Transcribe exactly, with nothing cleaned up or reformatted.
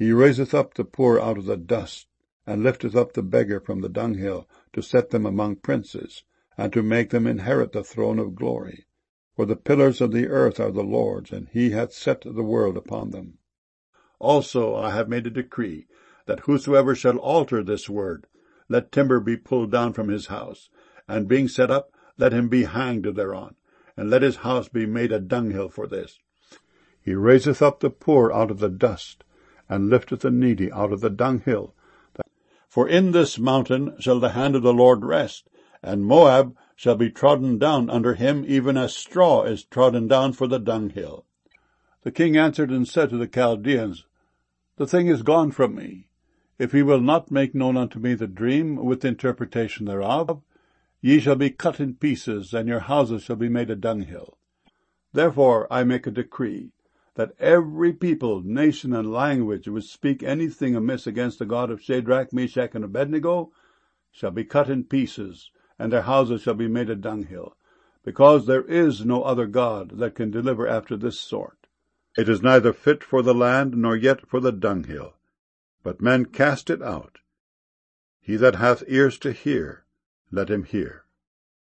He raiseth up the poor out of the dust, and lifteth up the beggar from the dunghill, to set them among princes, and to make them inherit the throne of glory. For the pillars of the earth are the Lord's, and he hath set the world upon them. Also I have made a decree, that whosoever shall alter this word, let timber be pulled down from his house, and being set up, let him be hanged thereon, and let his house be made a dunghill for this. He raiseth up the poor out of the dust, and lifteth the needy out of the dunghill. For in this mountain shall the hand of the Lord rest, and Moab shall be trodden down under him, even as straw is trodden down for the dunghill. The king answered and said to the Chaldeans, The thing is gone from me. If ye will not make known unto me the dream with the interpretation thereof, ye shall be cut in pieces, and your houses shall be made a dunghill. Therefore I make a decree, that every people, nation, and language which speak anything amiss against the God of Shadrach, Meshach, and Abednego shall be cut in pieces, and their houses shall be made a dunghill, because there is no other God that can deliver after this sort. It is neither fit for the land, nor yet for the dunghill, but men cast it out. He that hath ears to hear, let him hear.